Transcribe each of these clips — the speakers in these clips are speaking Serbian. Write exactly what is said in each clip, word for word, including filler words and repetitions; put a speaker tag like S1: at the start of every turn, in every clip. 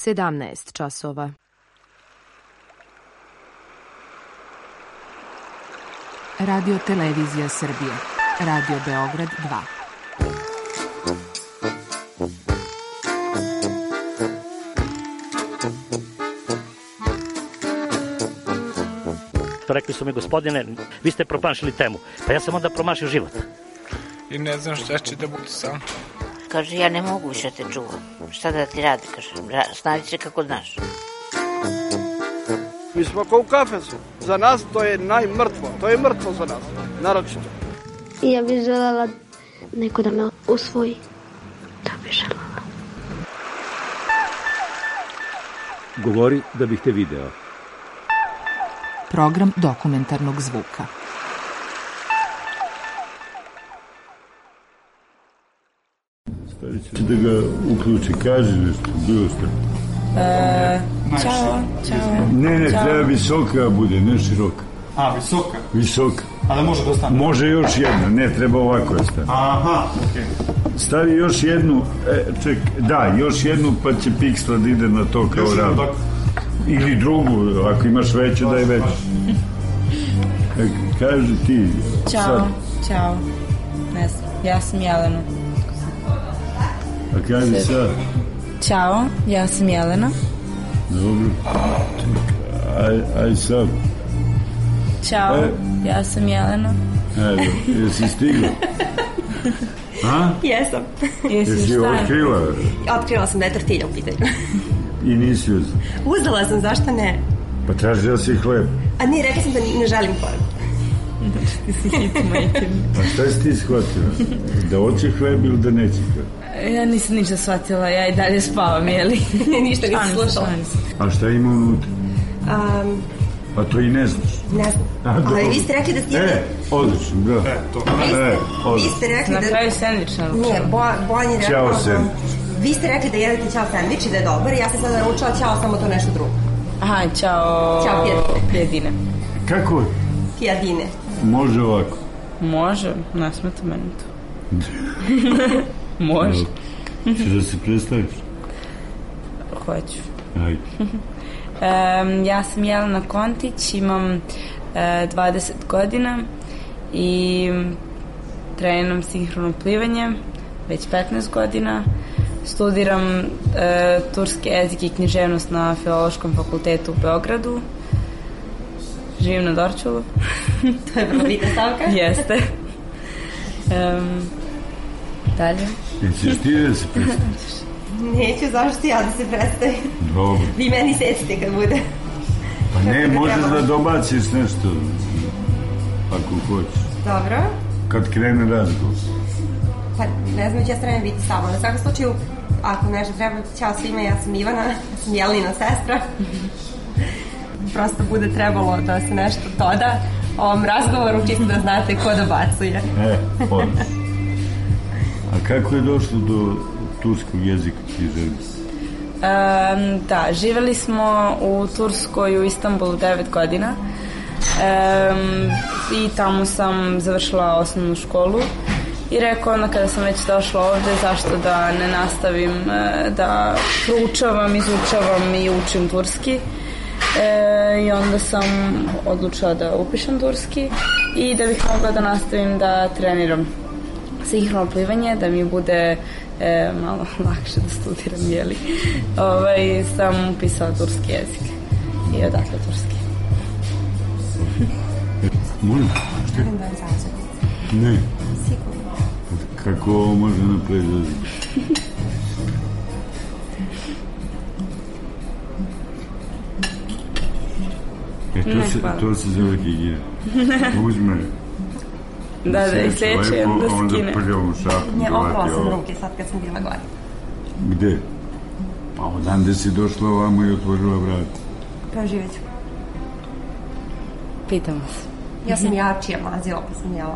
S1: sedamnaest časova.
S2: Radio Televizija Srbije. Radio Beograd dva.
S3: Rekli su mi, gospodine, vi ste promašili temu. Pa ja sam onda promašio život.
S4: I ne znam šta će da bude sam.
S5: Kaže, ja ne mogu više te čuvam. Šta da ti radi, kaže, snađi se kako znaš.
S6: Mi smo kao u kafesu. Za nas to je najmrtvo. To je mrtvo za nas, naročito.
S7: Ja bih želela neko da me usvoji. To bih želela.
S8: Govori da bih te video.
S2: Program dokumentarnog zvuka.
S9: Starić da ga uključi, kaži nešto, bilo što.
S10: E, čao, čao.
S9: Ne, ne, čao. Treba visoka bude, ne široka.
S11: A, visoka?
S9: Visoka.
S11: A da može da ostane?
S9: Može još jedna, ne, treba ovako da stavi.
S11: Aha, okej. Okay.
S9: Stavi još jednu, e, ček, da, još jednu pa će piksla da ide na to kao rad. Ili drugu, ako imaš veću, da je veću. E, kaži ti.
S10: Ćao, sad. Ćao. Ne znam, ja sam Jelena.
S9: A kaži sad.
S10: Ćao, ja sam Jelena.
S9: Dobro. Aj, aj sad.
S10: Ćao, e. ja sam Jelena.
S9: Ajde, jesi stigla? A?
S12: Jesam.
S9: Jesi, jesi otkrila?
S12: Otkrila sam da je tortilja u pitanju.
S9: I nisi uzela?
S12: Uzela sam, zašto ne?
S9: Pa tražila si hleb.
S12: A nije, rekla sam da ne želim hleb.
S10: Znači ti si hit, majke mi.
S9: A šta si ti shvatila? Da hoće hleb ili da neće hleb?
S10: Ja nisam ništa shvatila, ja i dalje spavam, jeli?
S12: Ništa nisam slušala.
S9: A šta ima unutra?
S12: Um,
S9: A to i ne znaš?
S12: Ne znam. A, ali vi ste rekli da ste...
S9: E, odlično, da.
S11: E, to.
S12: Vi ste,
S9: e,
S12: vi ste rekli
S10: da...
S12: Na
S10: kraju sandvič naručila.
S12: Nije, Bojan je rekao...
S9: Ćao sandvič.
S12: Vi ste rekli da jedete ćao sandvič i da je dobar, ja sam sada naručila ćao samo to nešto drugo.
S10: Aha, ćao...
S12: Ćao pijadine.
S10: Pijadine.
S9: Kako je?
S12: Pijadine.
S9: Može ovako?
S10: Može, ne smeta meni to. Može.
S9: Češ da se predstaviš?
S10: Hoću.
S9: Ajde.
S10: Um, ja sam Jelena Kontić, imam uh, dvadeset godina i treniram sinhrono plivanje već petnaest godina. Studiram uh, turski jezik i književnost na Filološkom fakultetu u Beogradu. Živim na Dorćolu.
S12: To je vrlo bitna stavka.
S10: Jeste. Um, dalje.
S9: Nećeš ti da se predstaviš?
S12: Neću, zašto ti ja da se predstavim?
S9: Dobro.
S12: Vi meni secite kad bude.
S9: Pa ne, možeš da dobaciš nešto, ako hoćeš.
S12: Dobro.
S9: Kad krene razgovor.
S12: Pa ne znam, će ja strane biti samo. Na svakom slučaju, ako nešto treba, ćao svima, ja sam Ivana, ja sam Jelenina sestra. Prosto bude trebalo da se nešto doda ovom razgovoru, čisto da znate ko dobacuje.
S9: E, odlično. A kako je došlo do turskog jezika književnosti?
S10: Um, da, živeli smo u Turskoj, u Istanbulu devet godina um, i tamo sam završila osnovnu školu i rekao onda kada sam već došla ovde zašto da ne nastavim da proučavam, izučavam i učim turski. E, i onda sam odlučila da upišem turski i da bih mogla da nastavim da treniram sinhrono plivanje, da mi bude e, malo lakše da studiram, jeli. Ovaj, sam upisala turski jezik i odatle turski.
S9: Molim?
S12: Želim da vam zauzeti.
S9: Ne.
S12: Sigurno.
S9: Kako ovo može napraviti jezik? E, to, se, to se zove higijena. Uzme.
S10: Da, da, i sledeće je da skine.
S9: Onda prljavu šapu.
S12: Ne, oprala sam ruke sad kad sam bila gore.
S9: Gde? Pa odande si došla ovamo i otvorila vrat.
S12: Pa živjet ću.
S10: Pitam vas.
S12: Ja sam jačija mazila, pa sam jela.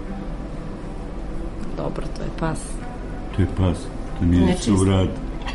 S10: Dobro, to je pas.
S9: To je pas. To nije su vrat.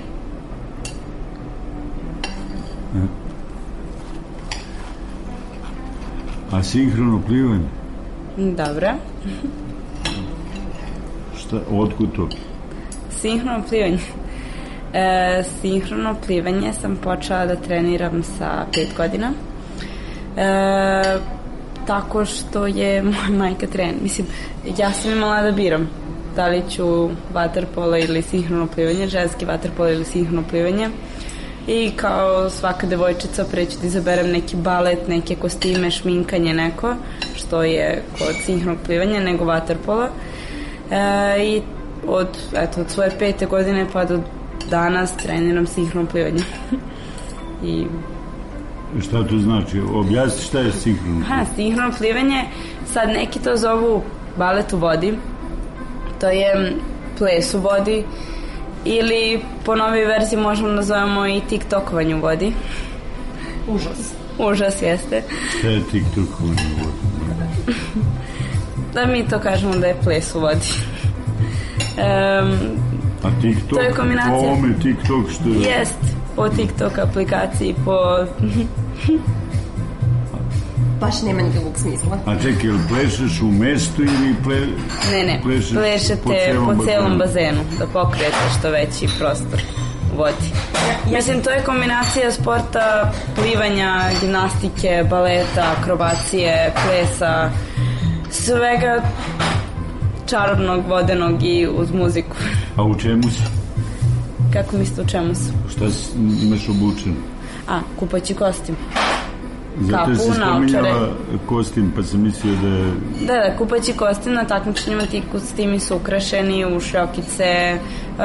S9: A sinhrono plivanje?
S10: Dobro.
S9: Šta, otkud to?
S10: Sinhrono plivanje. E, sinhrono plivanje sam počela da treniram sa pet godina. E, tako što je moja majka trener. Mislim, ja sam imala da biram da li ću vaterpolo ili sinhrono plivanje, ženski vaterpolo ili sinhrono plivanje. I kao svaka devojčica preću da izaberem neki balet, neke kostime, šminkanje neko, što je kod sinhronog plivanja, nego vaterpola. E, I od, eto, od svoje pete godine pa do danas treniram sinhrono plivanje. I...
S9: Šta to znači? Objasni šta je sinhrono plivanje?
S10: Ha, sinhrono plivanje, sad neki to zovu balet u vodi, to je ples u vodi, ili po novoj verziji možemo nazovemo i tiktokovanje u vodi.
S12: Užas.
S10: Užas jeste.
S9: Šta je tiktokovanje u vodi?
S10: Da mi to kažemo da je ples u vodi. Um,
S9: A TikTok?
S10: To je kombinacija.
S9: Po ovome TikTok što je?
S10: Jest, po TikTok aplikaciji, po...
S12: Baš nema nikakvog smisla.
S9: A čekaj, ili plešeš u mestu ili ple...
S10: Ne, ne, plešete po celom, po celom bazenu, da pokrijete što veći prostor u vodi. Mislim, to je kombinacija sporta, plivanja, gimnastike, baleta, akrobacije, plesa, svega čarobnog, vodenog i uz muziku.
S9: A u čemu si?
S10: Kako mislite u čemu su?
S9: Šta imaš obučen?
S10: A, kupaći kostim.
S9: Zato je se spominjala kostim, pa sam mislio da je...
S10: Da, da, kupaći kostim, na takmičenjima ti kostimi su ukrašeni u šljokice, e,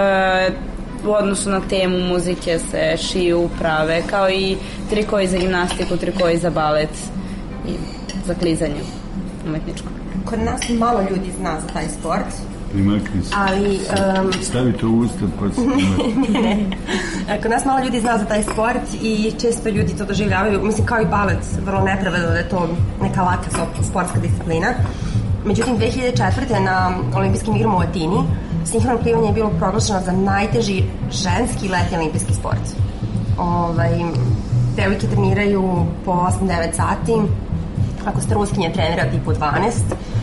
S10: u odnosu na temu muzike se šiju, prave, kao i trikoji za gimnastiku, trikoji za balet i za klizanje umetničko.
S12: Kod nas malo ljudi zna za taj sport.
S9: Primakni se.
S12: Ali... Um...
S9: Stavi to u usta, pa se primakni.
S12: ne, ne. Kod nas malo ljudi zna za taj sport i često ljudi to doživljavaju, mislim kao i balet, vrlo nepravedno da je to neka laka sportska disciplina. Međutim, dve hiljade četvrte. na olimpijskim igrama u Atini sinhrono plivanje je bilo proglašeno za najteži ženski letnji olimpijski sport. Ovaj, devojke treniraju po osam do devet sati, ako ste ruskinje trenirate i po dvanaest.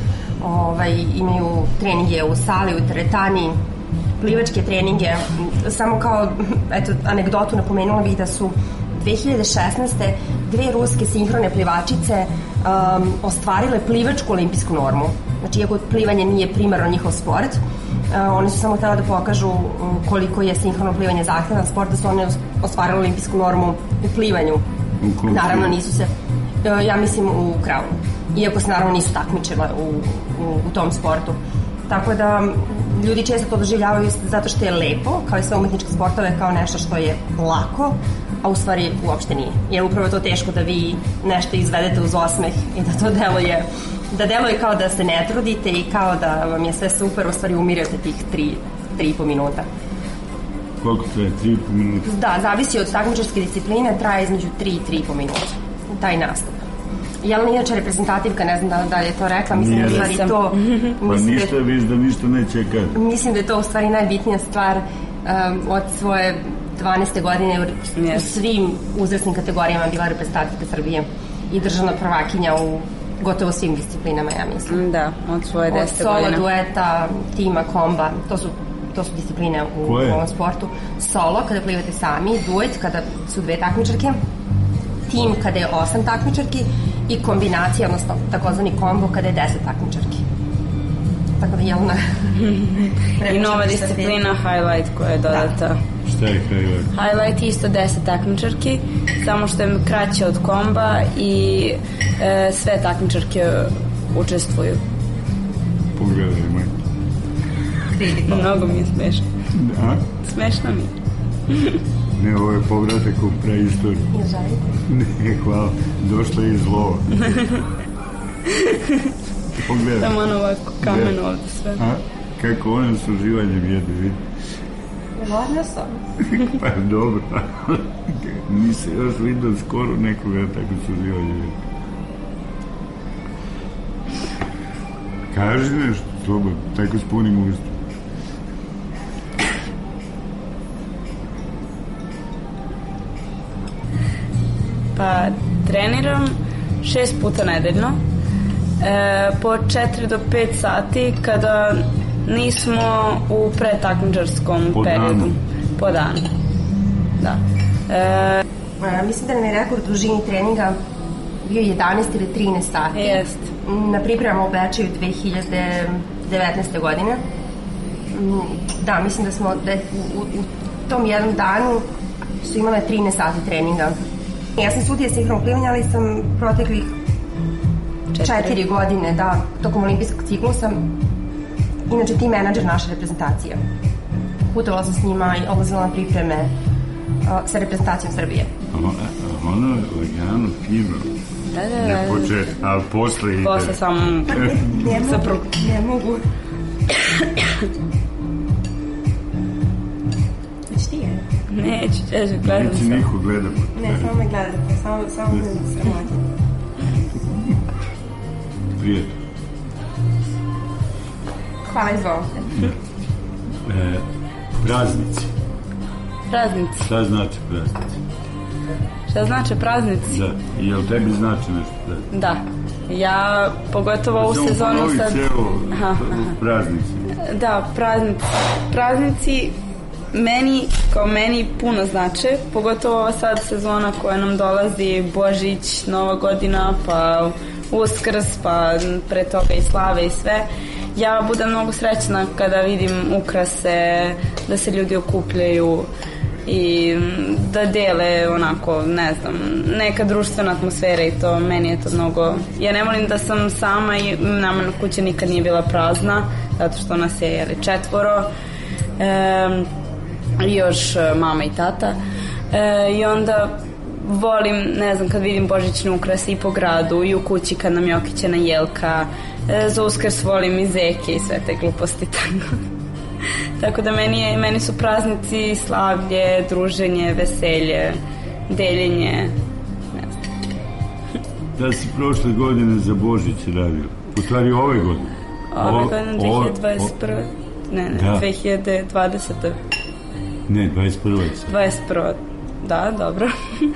S12: Ovaj, imaju treninge u sali, u teretani, plivačke treninge. Samo kao, eto, anegdotu napomenula bih da su dve hiljade šesnaeste. dve ruske sinhrone plivačice um, ostvarile plivačku olimpijsku normu. Znači, iako plivanje nije primarno njihov sport, uh, oni su samo htjela da pokažu koliko je sinhrono plivanje zahtjevan sport, da su one ostvarile olimpijsku normu u plivanju.
S9: U
S12: Naravno, nisu se, uh, ja mislim, u kraulu. Iako se naravno nisu takmičile u, u, u tom sportu. Tako da ljudi često to doživljavaju zato što je lepo, kao i sve umetničke sportove, kao nešto što je lako, a u stvari uopšte nije. Jer upravo je to teško da vi nešto izvedete uz osmeh i da to deluje, da deluje kao da se ne trudite i kao da vam je sve super, u stvari umirate tih tri, tri i po minuta.
S9: Koliko traje? Tri i po minuta? Da,
S12: zavisi od takmičarske discipline, traje između tri i tri i po minuta. Taj nastup. Jelena inače reprezentativka, ne znam da, da li je to rekla, mislim da je to...
S9: Pa ništa, viš da ništa neće kad.
S12: Mislim da je to u stvari najbitnija stvar um, od svoje dvanaeste godine u, yes. u svim uzrasnim kategorijama bila reprezentativka Srbije i državna prvakinja u gotovo svim disciplinama, ja mislim.
S10: Da, od svoje desete godine.
S12: Od solo, dueta, tima, komba, to su to su discipline u Koje? ovom sportu. Solo, kada plivate sami, duet, kada su dve takmičarke, tim kada je osam takmičarki i kombinacija, odnosno takozvani kombo kada je deset takmičarki. Tako da je ona...
S10: I nova disciplina highlight koja je dodata.
S9: Da. Šta je highlight?
S10: Highlight je isto deset takmičarki, samo što je kraće od komba i e, sve takmičarke učestvuju.
S9: Pogledaj, majke.
S10: Mnogo mi je smešno.
S9: Da?
S10: Smešno mi je.
S9: Ne, ovo je povratak u preistoriju.
S12: Ne želite?
S9: Ne, hvala. Došla je iz lova. Pogledaj.
S10: Samo ono ovako kamen ovdje sve.
S9: A? Kako ona s uživanjem jede, vidi.
S12: Hladna sam.
S9: Pa dobro. Nisi još vidio skoro nekoga tako s uživanjem jede. Kaži nešto, slobodno, tako s punim ustom.
S10: Pa treniram šest puta nedeljno, e, po četiri do pet sati kada nismo u pretakmičarskom
S9: po
S10: periodu.
S9: Danu.
S10: po danu. Da. E,
S12: A, mislim da nam je rekord dužini treninga bio jedanaest ili trinaest sati.
S10: Jest.
S12: Na pripremama u Bečeju dve hiljade devetnaeste. godine. Da, mislim da smo da je u, u, u tom jednom danu su imale trinaest sati treninga. Ja sam sudija sinhronog plivanja, ali sam proteklih četiri godine, da, tokom olimpijskog ciklusa, inače tim menadžer naše reprezentacije. Putovala sam s njima i odlazila na pripreme uh, sa reprezentacijom Srbije.
S9: Ono je lagano, fino.
S10: Da, da, da.
S9: Ne počet, ali posle ide.
S10: Posle sam
S12: sa pro... Ne mogu. Neći ti je?
S10: Neću, ćeš, gledam sam.
S9: Neće niko gleda.
S12: Ne, samo me gledate, samo, samo me sramoti.
S9: Prijetno.
S12: Hvala, izvolite.
S9: E, praznici.
S10: Praznici.
S9: Šta znači praznici?
S10: Šta znači praznici?
S9: Da, i jel tebi znači nešto praznici?
S10: Da, ja pogotovo ovu sezonu sad...
S9: Aha, aha. Praznici.
S10: Da, praznici. Praznici meni, kao meni, puno znače, pogotovo ova sad sezona koja nam dolazi, Božić, Nova godina, pa Uskrs, pa pre toga i slave i sve. Ja budem mnogo srećna kada vidim ukrase, da se ljudi okupljaju i da dele onako, ne znam, neka društvena atmosfera i to, meni je to mnogo... Ja ne volim da sam sama i nama na kuća nikad nije bila prazna, zato što nas je jeli, četvoro, e, i još mama i tata. E, I onda volim, ne znam, kad vidim božićne ukrase i po gradu i u kući kad nam je okićena jelka. E, za Uskrs volim i zeke i sve te gluposti. Tako da meni, je, meni su praznici slavlje, druženje, veselje, deljenje, ne znam.
S9: Da si prošle godine za Božić radio? U stvari ove godine?
S10: Ove godine, dve hiljade dvadeset prve. Ne, ne, da. dve hiljade dvadesete.
S9: Ne, dvadeset prve.
S10: dvadeset prve. Da, dobro.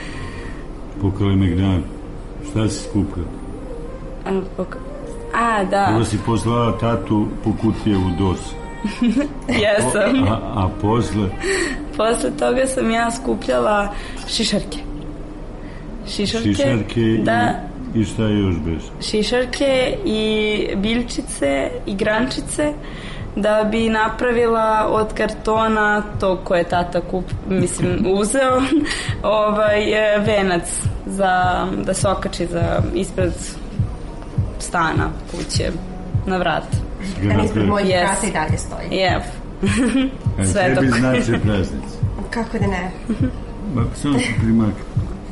S9: Pokali me gnjave. Šta si skupila?
S10: A, poka... A, da.
S9: Prvo si poslala tatu po kutije u dos.
S10: Jesam.
S9: A, a posle?
S10: Posle toga sam ja skupljala šišarke. Šišarke,
S9: šišarke
S10: da.
S9: I, i šta je još beš?
S10: Šišarke i biljčice i grančice da bi napravila od kartona to koje je tata kup, mislim, uzeo ovaj, venac za, da se okači za ispred stana, kuće, na vrat.
S12: Da ispred mojih vrata i dalje stoji.
S10: Jep.
S9: Sve tebi znači praznici?
S12: Kako da ne?
S9: Ma, samo se primakne.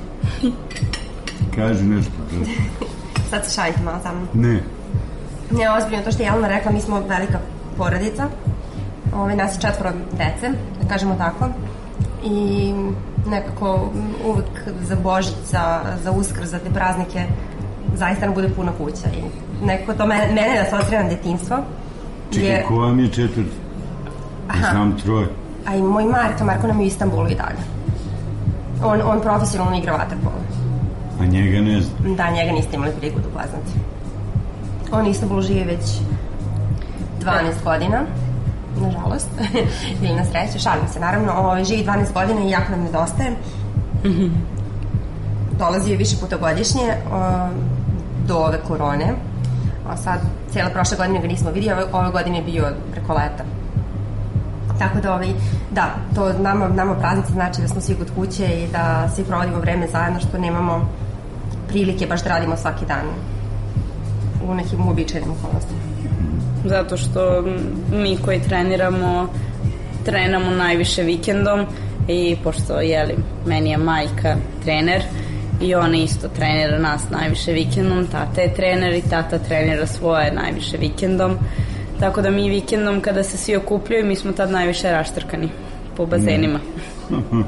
S9: Kaži nešto.
S12: Sad se šalite malo sa mnom.
S9: Ne.
S12: Ne, ozbiljno, to što je Jelena rekla, mi smo velika porodica. Ove, nas je četvoro dece, da kažemo tako. I nekako uvek za Božić, za, za Uskrs, za te praznike, zaista nam bude puno kuća. I nekako to mene, mene da se odsreda na detinjstvo.
S9: Čekaj, je... ko vam je četvrti? Ja sam troje.
S12: A i moj Marko, Marko nam je u Istanbulu i dalje. On, on profesionalno igra vaterpolo.
S9: A njega ne znam?
S12: Da, njega niste imali priliku da upoznate. On u Istanbulu živi već dvanaest godina, nažalost, ili na sreću, šalim se, naravno, ovo, živi dvanaest godina i jako nam nedostaje. Mm-hmm. Dolazi je više puta godišnje o, do ove korone, a sad, cijela prošle godine ga nismo vidio, ove, ove godine je bio preko leta. Tako da, ovaj, da, to nama, nama praznici znači da smo svi kod kuće i da svi provodimo vreme zajedno, što nemamo prilike baš da radimo svaki dan u nekim uobičajenim okolnostima.
S10: Zato što mi koji treniramo, trenamo najviše vikendom i pošto, jeli, meni je majka trener i ona isto trenira nas najviše vikendom, tata je trener i tata trenira svoje najviše vikendom. Tako da mi vikendom kada se svi okupljaju, mi smo tad najviše raštrkani po bazenima.
S9: Mm.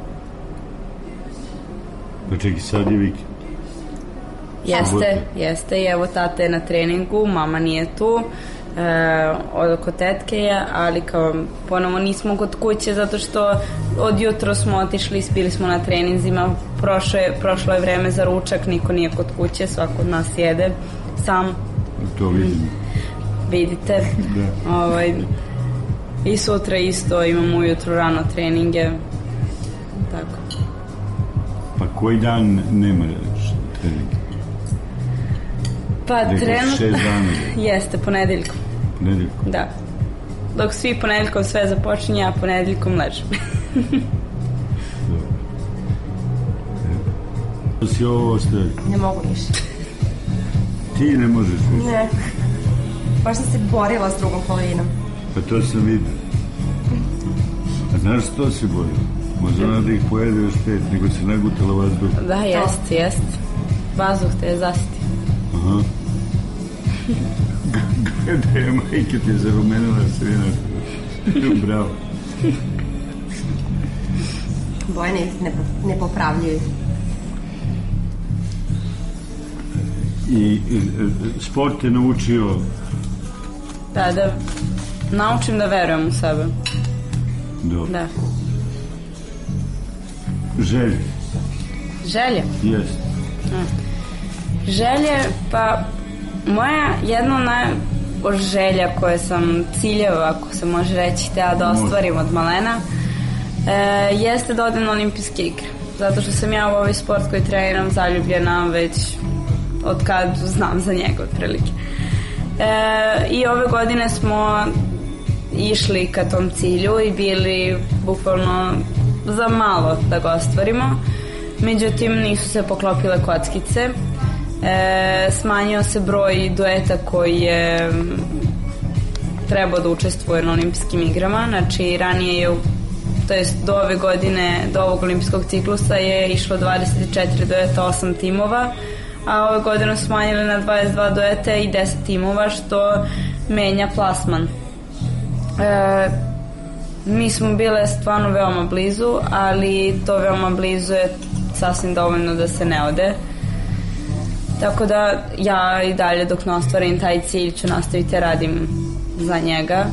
S9: Pa čekaj, sad je vikend.
S10: Jeste, jeste i evo tata je na treningu, mama nije tu, e, od kod tetke je, ali kao ponovo nismo kod kuće zato što od jutro smo otišli i spili smo na treninzima, prošlo je, prošlo je vreme za ručak, niko nije kod kuće, svako od nas jede sam.
S9: To vidim.
S10: Vidite. Ovaj, I sutra isto imam ujutru rano treninge. Tako.
S9: Pa koji dan nema treninga?
S10: Pa trenutno...
S9: šest dana.
S10: Jeste, ponedeljkom.
S9: Ponedeljkom?
S10: Da. Dok svi ponedeljkom sve započinje, ja ponedeljkom ležem.
S9: To si ovo ostaje?
S12: Ne mogu više.
S9: Ti ne možeš više?
S12: Ne. Baš sam se borila s drugom polovinom.
S9: Pa to sam vidio. A znaš što si borila? Možda ona da ih pojede još pet, nego se nagutala vazduh.
S10: Da, jest, jest. Vazduh te je zasitio.
S9: Aha. Da je majke ti zarumenila svina. Bravo.
S12: Bojane ih ne, ne popravljaju.
S9: I sport te naučio...
S10: Da, da naučim da verujem u sebe.
S9: Dobro.
S10: Da.
S9: Želje?
S10: Želje?
S9: Jest.
S10: Želje, pa moja jedna naj... želja koje sam ciljeva, ako se može reći, htjela da ostvarim od malena, e, jeste da odem na olimpijske igre. Zato što sam ja u ovaj sport koji treniram zaljubljena već od kad znam za njega otprilike. E, I ove godine smo išli ka tom cilju i bili bukvalno za malo da ga ostvarimo. Međutim, nisu se poklopile kockice. E, smanjio se broj dueta koji je trebao da učestvuje na olimpijskim igrama. Znači, ranije je, to jest do ove godine, do ovog olimpijskog ciklusa je išlo dvadeset četiri dueta, osam timova, a ove godine su smanjili na dvadeset dva dueta i deset timova, što menja plasman. E, mi smo bile stvarno veoma blizu, ali to veoma blizu je sasvim dovoljno da se ne ode. Tako da ja i dalje dok ne ostvarim taj cilj ću nastaviti radim za njega,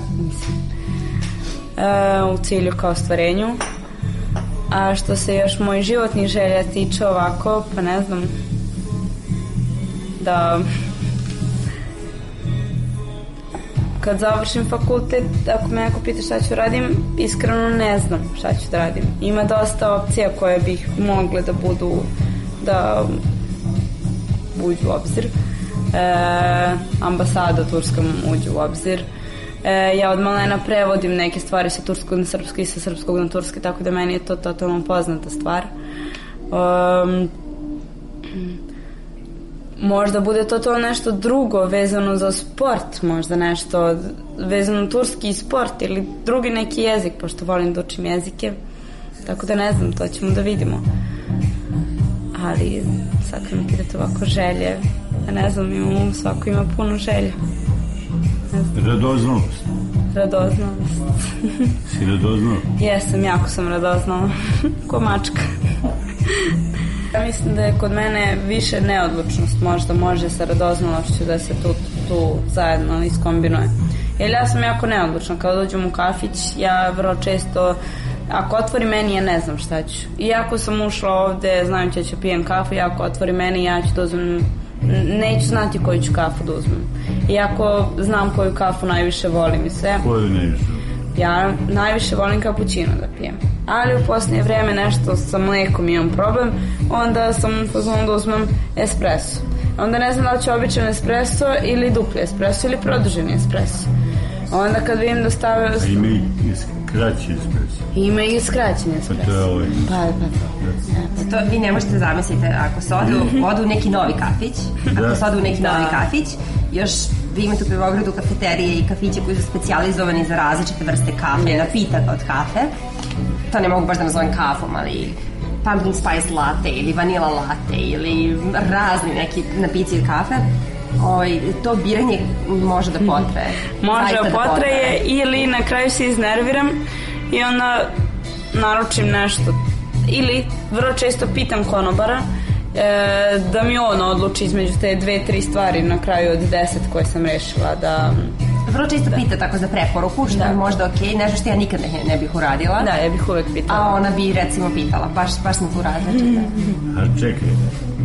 S10: e, u cilju ka ostvarenju. A što se još moj životnih želja tiče ovako, pa ne znam, da kad završim fakultet, ako me neko pita šta ću radim, iskreno ne znam šta ću da radim. Ima dosta opcija koje bih mogle da budu, da uđu u obzir. E, ambasada turska uđu u obzir. E, ja od malena prevodim neke stvari sa turskog na srpski i sa srpskog na turski, tako da meni je to totalno poznata stvar. Um, možda bude to to nešto drugo vezano za sport, možda nešto vezano za turski sport ili drugi neki jezik, pošto volim da učim jezike, tako da ne znam, to ćemo da vidimo. Ali sad kad mi pitate ovako želje, ne znam, imamo, svako ima puno želja.
S9: Radoznalost?
S10: Radoznalost.
S9: Si radoznala?
S10: Jesam, jako sam radoznala. Ko mačka. Ja mislim da je kod mene više neodlučnost, možda može sa radoznalošću da se tu, tu zajedno iskombinuje. Jer ja sam jako neodlučna, kada dođem u kafić, ja vrlo često, ako otvori meni, ja ne znam šta ću. Iako sam ušla ovde, znam ću da ću pijem kafu, i ako otvori meni, ja ću da uzmem, neću znati koju ću kafu da uzmem. Iako znam koju kafu najviše volim i sve.
S9: Koju najviše?
S10: Ja najviše volim kapućino da pijem. Ali u posljednje vreme nešto sa mlekom imam problem, onda sam u fazonu da uzmem espresso. Onda ne znam da li ću običan espresso ili dupli espresso ili produženi espresso. Onda kad vidim da stave...
S9: A ima i skraćen espresso.
S10: Ima i skraćen espresso.
S9: Pa to je ovaj.
S10: Pa, pa.
S12: To vi ne možete zamisliti, ako se odu, odu u neki novi kafić,
S9: da.
S12: ako se odu u neki
S10: da.
S12: novi kafić, još vi imate u Beogradu kafeterije i kafiće koji su specijalizovani za različite vrste kafe, yes. napitaka od kafe. To ne mogu baš da nazovem kafom, ali pumpkin spice latte ili vanila latte ili razni neki napici od kafe. Oj, to biranje može da potraje.
S10: Može da potraje, ili na kraju se iznerviram i onda naručim nešto. Ili vrlo često pitam konobara e, da mi on odluči između te dve, tri stvari na kraju od deset koje sam rešila da...
S12: Vrlo često da. Pita tako za preporuku, što da. Je možda okej, okay, nešto što ja nikad ne, ne bih uradila.
S10: Da, ja bih uvek pitala.
S12: A ona bi recimo pitala, baš, baš smo tu različite.
S9: A čekaj,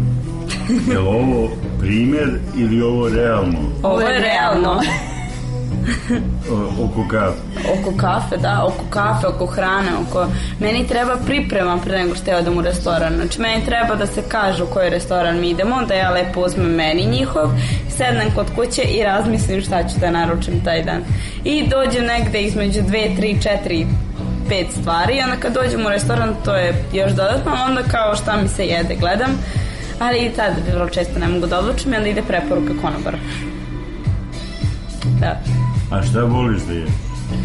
S9: je li ovo primer ili ovo realno?
S10: Ovo je realno.
S9: O, oko kafe.
S10: Oko kafe, da, oko kafe, oko hrane, oko... Meni treba priprema pre nego što ja odem u restoran. Znači, meni treba da se kaže u koji restoran mi idemo, da ja lepo uzmem meni njihov, sednem kod kuće i razmislim šta ću da naručim taj dan. I dođem negde između dve, tri, četiri, pet stvari i onda kad dođem u restoran to je još dodatno, onda kao šta mi se jede gledam, ali i tada vrlo često ne mogu da odlučim i onda ide preporuka konobara. Da.
S9: A šta voliš da jedeš?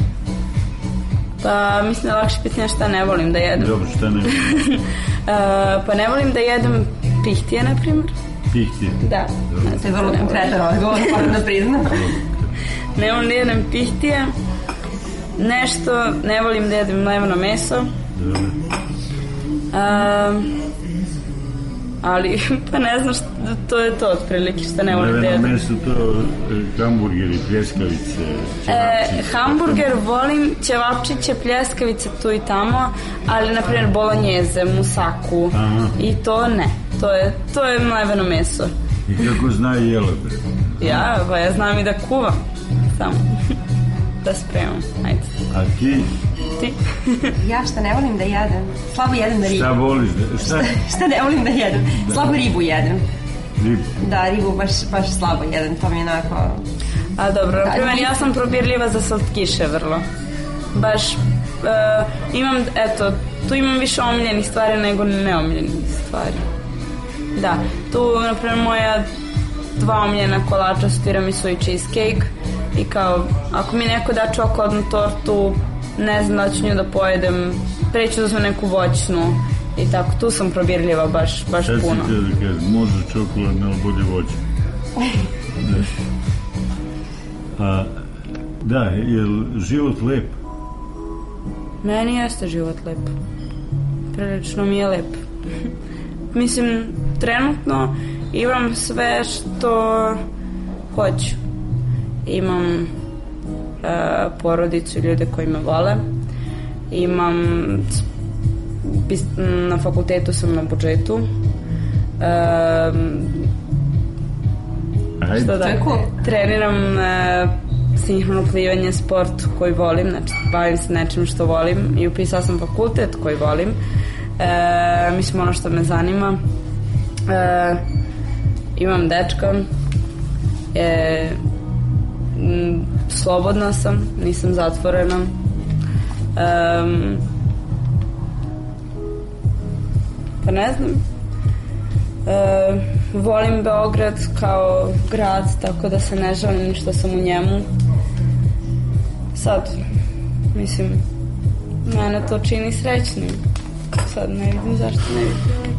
S10: Pa mislim da je lakše pitanje šta ne volim da jedem.
S9: Dobro, šta ne volim?
S10: uh, pa ne volim da jedem pihtije, na primjer.
S9: Pihtije?
S10: Da.
S12: To je vrlo konkretan odgovor, moram da priznam.
S10: Ne volim da jedem pihtije. Nešto, ne volim da jedem mleveno meso.
S9: Dobro.
S10: Uh, ali, pa ne znam što, to je to otprilike što ne volim da jedem.
S9: Mleveno meso to hamburgeri, pljeskavice, ćevapčiće.
S10: E, hamburger volim, ćevapčiće, pljeskavice tu i tamo, ali na primjer bolognjeze, musaku. Aha. I to ne, to je, to je mleveno meso.
S9: I kako zna jela, bre?
S10: Ja, pa ja znam i da kuvam, samo da spremam, ajde.
S9: A ti?
S10: Ti?
S12: Ja šta ne volim da jedem? Slabo jedem da ribu.
S9: Šta voliš da... Šta?
S12: Šta ne volim da jedem? Slabo ribu jedem.
S9: Ribu?
S12: Da, ribu baš, baš slabo jedem, to mi je onako...
S10: A dobro, na primjer, ja sam probirljiva za slatkiše vrlo. Baš, uh, imam, eto, tu imam više omiljenih stvari nego neomiljenih stvari. Da, tu, na primjer, moja dva omiljena kolača su tiramisu i cheesecake i kao, ako mi neko da čokoladnu tortu, ne znam da ću nju da pojedem, preću da sam neku voćnu i tako, tu sam probirljiva baš, baš
S9: Šta
S10: puno.
S9: Šta si te da kažem, može čokoladne, ali bolje voće. A, da, je li život lep?
S10: Meni jeste život lep. Prilično mi je lep. Mislim, trenutno imam sve što hoću. Imam uh, porodicu i ljude koji me vole. Imam na fakultetu sam na budžetu. Um, što da, treniram uh, sinhrono plivanje, sport koji volim, znači bavim se nečim što volim i upisala sam fakultet koji volim. Uh, mislim ono što me zanima. Uh, imam dečka. E, m, slobodna sam, nisam zatvorena. Um, pa ne znam. Uh, volim Beograd kao grad, tako da se ne žalim što sam u njemu. Sad, mislim, mene to čini srećnim. Sad ne vidim zašto ne vidim.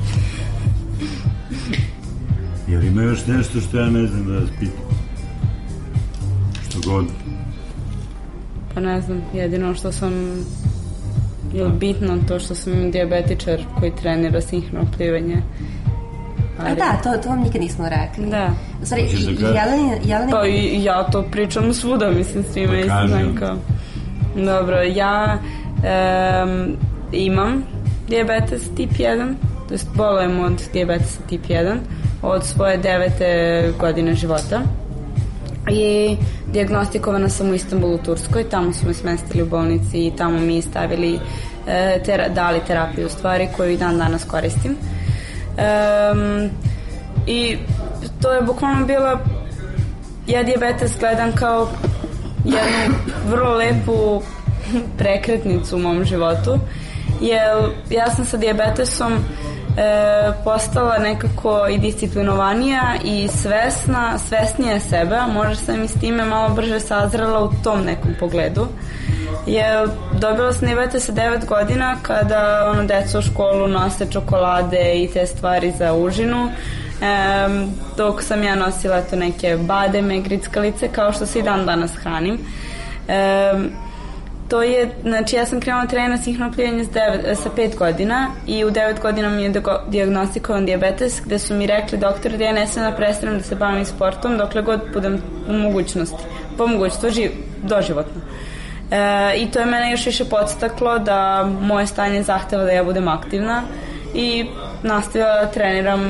S9: Jel ima još nešto što ja ne znam da vas pitam? Što god?
S10: Pa ne znam, jedino što sam... Je li bitno to što sam dijabetičar koji trenira sinhrono plivanje?
S12: Ali... A da, to, to vam nikad nismo rekli.
S10: Da.
S12: U stvari, Jelena... Jelena...
S10: Pa i ja to pričam svuda, mislim, svima i znam kao... Dobro, ja um, imam dijabetes tip jedan, to jest bolujem od dijabetesa tip jedan od svoje devete godine života i dijagnostikovana sam u Istanbulu, Turskoj, tamo smo smestili u bolnici i tamo mi stavili e, tera, dali terapiju u stvari koju i dan danas koristim. Um, i to je bukvalno bila, ja dijabetes gledam kao jednu vrlo lepu prekretnicu u mom životu, jer ja sam sa dijabetesom e, postala nekako i disciplinovanija i svesna, svesnija sebe, a možda sam i s time malo brže sazrela u tom nekom pogledu. Jer dobila sam dijabetes sa devet godina kada ono, deca u školu nose čokolade i te stvari za užinu, e, dok sam ja nosila to neke bademe, grickalice, kao što se i dan danas hranim. E, to je, znači ja sam krenula trenirati na sinhrono plivanje sa pet godina i u devet godina mi je dijagnostikovan dijabetes, gde su mi rekli doktori da ja ne smem da prestanem da se bavim sportom dokle god budem u mogućnosti, po mogućnosti, živ, doživotno. E, i to je mene još više podstaklo da moje stanje zahteva da ja budem aktivna i nastavila da treniram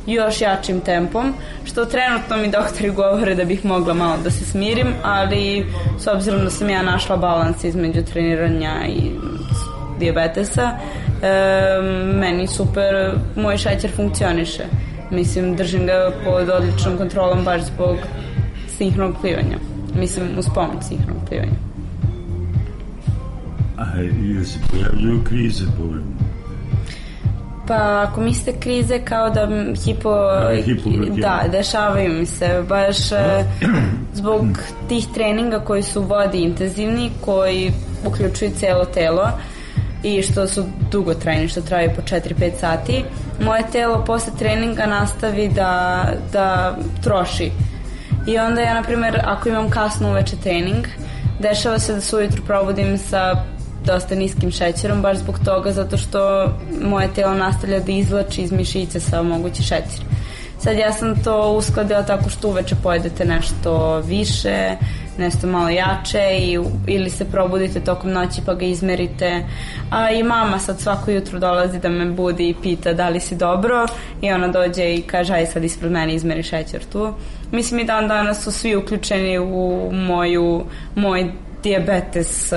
S10: još jačim tempom, što trenutno mi doktori govore da bih mogla malo da se smirim, ali s obzirom da sam ja našla balans između treniranja i dijabetesa, e, meni super, moj šećer funkcioniše. Mislim, držim ga pod odličnom kontrolom baš zbog sinhronog plivanja. Mislim, uz pomoć sinhronog plivanja.
S9: A ili se pojavljuju krize povremeno?
S10: Pa ako mislite krize kao da hipo... Da, dešavaju mi se. Baš zbog tih treninga koji su vodi intenzivni, koji uključuju celo telo i što su dugotrajni, što traju po četiri do pet sati, moje telo posle treninga nastavi da, da troši. I onda ja, na primjer, ako imam kasno uveče trening, dešava se da se ujutru probudim sa dosta niskim šećerom, baš zbog toga, zato što moje telo nastavlja da izvlači iz mišiće sa mogući šećer. Sad ja sam to uskladila tako što uveče pojedete nešto više, nešto malo jače i, ili se probudite tokom noći pa ga izmerite. A i mama sad svako jutro dolazi da me budi i pita da li si dobro i ona dođe i kaže aj sad ispred mene izmeri šećer tu. Mislim i dan danas su svi uključeni u moju, moj dijabetes,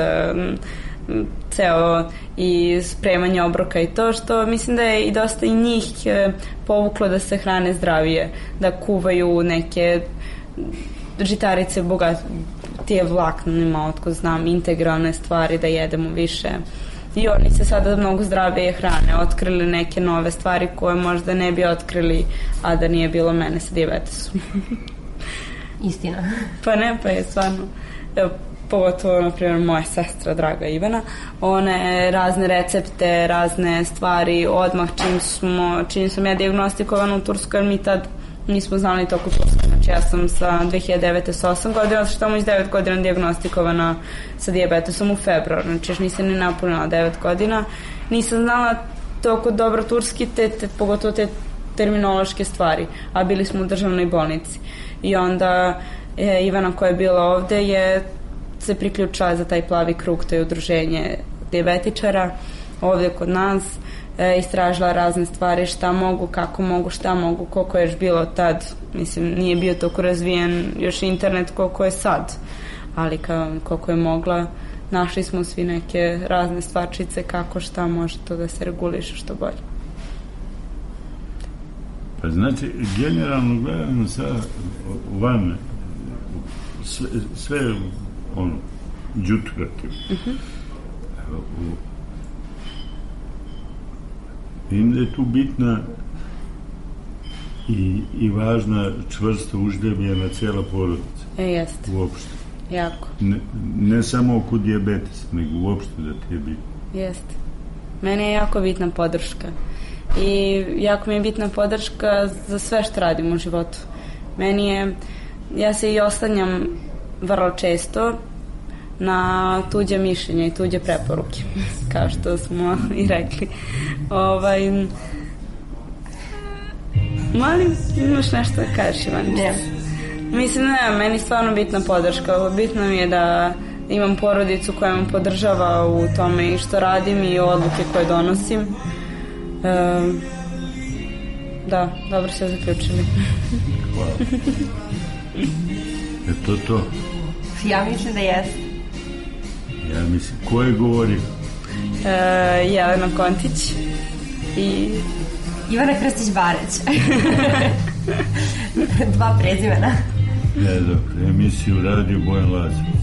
S10: ceo i spremanje obroka i to, što mislim da je i dosta i njih povuklo da se hrane zdravije, da kuvaju neke žitarice bogatije vlaknima, otko znam, integralne stvari, da jedemo više. I oni se sada mnogo zdravije hrane, otkrili neke nove stvari koje možda ne bi otkrili, a da nije bilo mene sa dijabetesom.
S12: Istina. Pa
S10: ne, pa je stvarno. Evo, pogotovo, na primjer, moja sestra, draga Ivana, ona je razne recepte, razne stvari, odmah čim smo, čim sam ja dijagnostikovana u Turskoj, mi tad nismo znali toliko Turskoj. Znači, ja sam sa dve hiljade devete sa osam godina, zato što tamo iz devet godina dijagnostikovana sa dijabetesom u februar. Znači, još nisam ni napunila devet godina. Nisam znala toliko dobro turski, te, te, pogotovo te terminološke stvari, a bili smo u državnoj bolnici. I onda je Ivana koja je bila ovde je se priključila za taj plavi krug, to je udruženje dijabetičara ovde kod nas, e, istražila razne stvari, šta mogu, kako mogu, šta mogu, koliko je još bilo tad, mislim, nije bio toliko razvijen još internet koliko je sad, ali kao, koliko je mogla, našli smo svi neke razne stvarčice kako šta može to da se reguliše što bolje.
S9: Pa znači, generalno gledano sad van sve, sve ono, džutrativ. Uh-huh. Vidim da je tu bitna i, i važna čvrsta uždebljena cijela porodica.
S10: E, jeste.
S9: Uopšte.
S10: Jako.
S9: Ne, ne samo oko dijabetesa, nego uopšte da ti je bitno.
S10: Jeste. Meni je jako bitna podrška. I jako mi je bitna podrška za sve što radim u životu. Meni je, ja se i oslanjam vrlo često na tuđe mišljenje i tuđe preporuke, kao što smo i rekli. Ovaj, molim, imaš nešto da kažeš, Ivanić?
S12: Ne.
S10: Mislim, ne, meni stvarno bitna podrška. Bitno mi je da imam porodicu koja me podržava u tome i što radim i odluke koje donosim. E, da, dobro ste zaključili.
S9: Hvala. Je to to?
S12: Ja mislim da jeste.
S9: Ja mislim, ko je govorio?
S10: E, Jelena Kontić i
S12: Ivana Krstić-Bareć. Dva prezimena.
S9: Ne, dobro, emisiju radio Bojan Lazić.